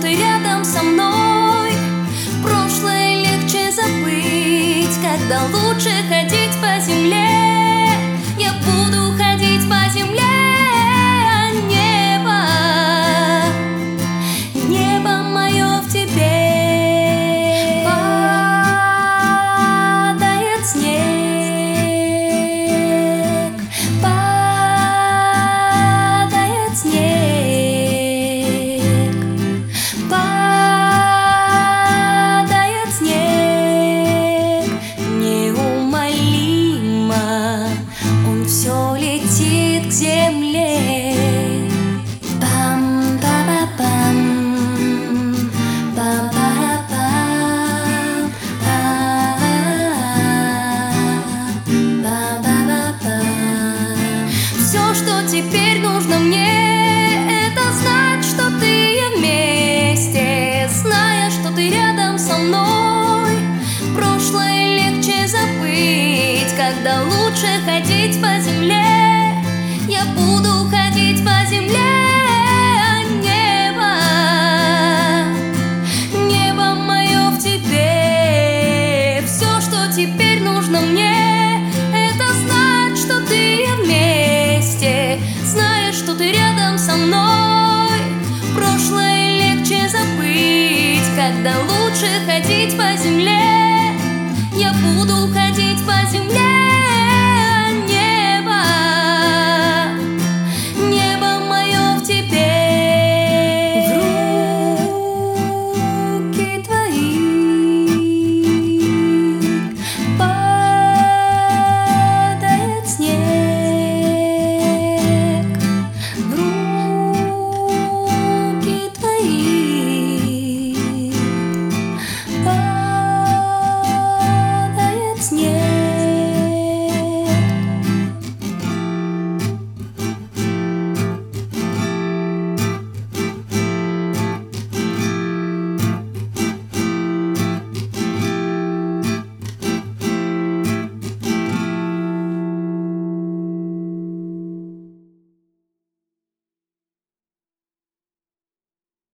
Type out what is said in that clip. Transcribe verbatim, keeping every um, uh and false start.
ты рядом со мной. Прошлое легче забыть, когда лучше ходить по земле. Я буду ходить по земле, а небо, небо мое в тебе. Падает снег, падает снег, падает снег. Неумолимо он все летит к земле. Пам-па-па-пам, пам-па-па-пам, па-па-па-пам. Все, что теперь нужно мне, это знать, что ты и вместе, зная, что ты рядом со мной. Прошлое легче забыть, когда лучше ходить по земле. Я буду ходить по земле, а небо, небо мое в тебе. Все, что теперь нужно мне, это знать, что ты и вместе, зная, что ты рядом со мной. Прошлое легче забыть, когда лучше ходить по земле. Я буду ходить по земле.